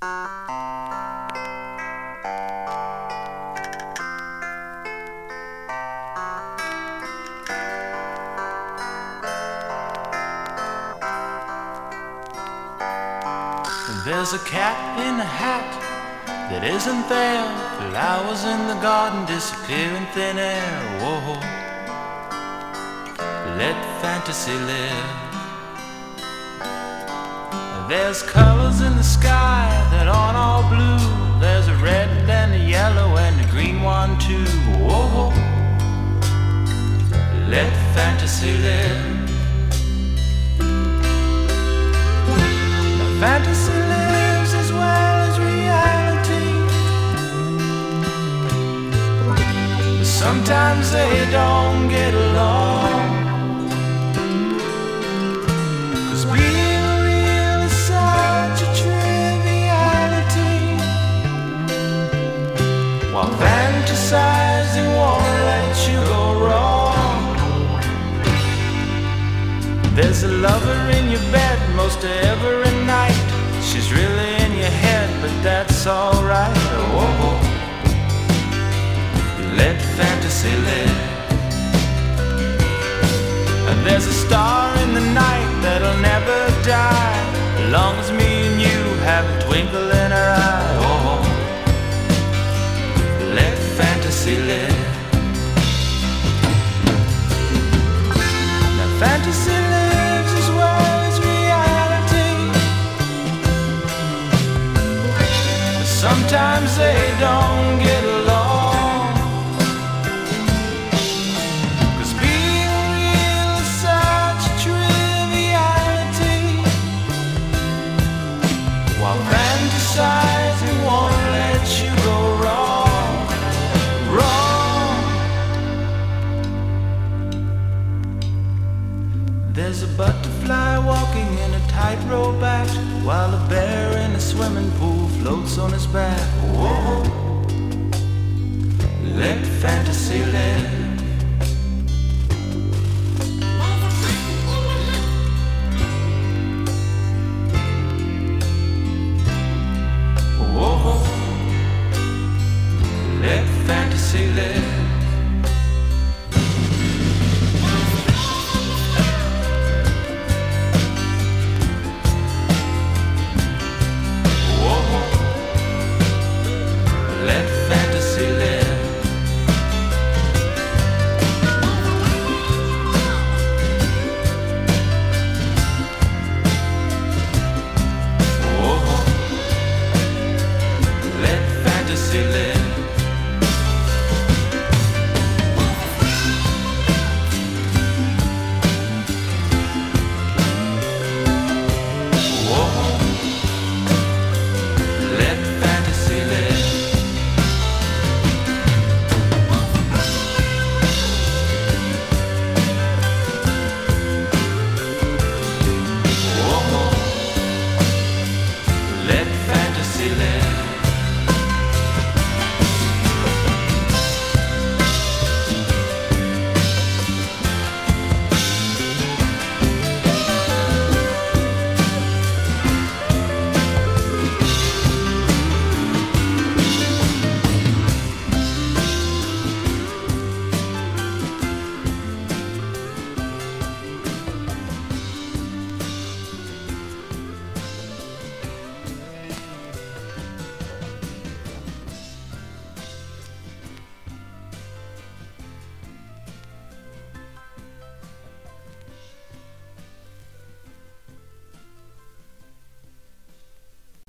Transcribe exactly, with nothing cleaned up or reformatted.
There's a cat in a hat that isn't there. Flowers in the garden disappear in thin air. Whoa, let fantasy live. There's colors in the sky that aren't all blue. There's a red and a yellow and a green one too. Whoa, let fantasy live. Now fantasy lives as well as reality. But sometimes they don't get along. Cause being real is such a triviality, while fantasizing won't let you go wrong. There's a lover in your bed most every night. She's really in your head, but that's alright. Oh, let fantasy live. And there's a star in the night that'll never die, as long as me and you have a twinkle in our eye. Oh, let fantasy live. Now fantasy lives as well as reality. But sometimes they don't get along. Cause being real is such a triviality, while fantasizing won't let you go wrong. Wrong. There's a butterfly walking in a tightrope act, while a bear in a swimming pool floats on his back. Whoa, let fantasy live. Whoa, let fantasy live. Let fantasy live. Oh, let fantasy live. Oh, let fantasy live. Let fantasy live.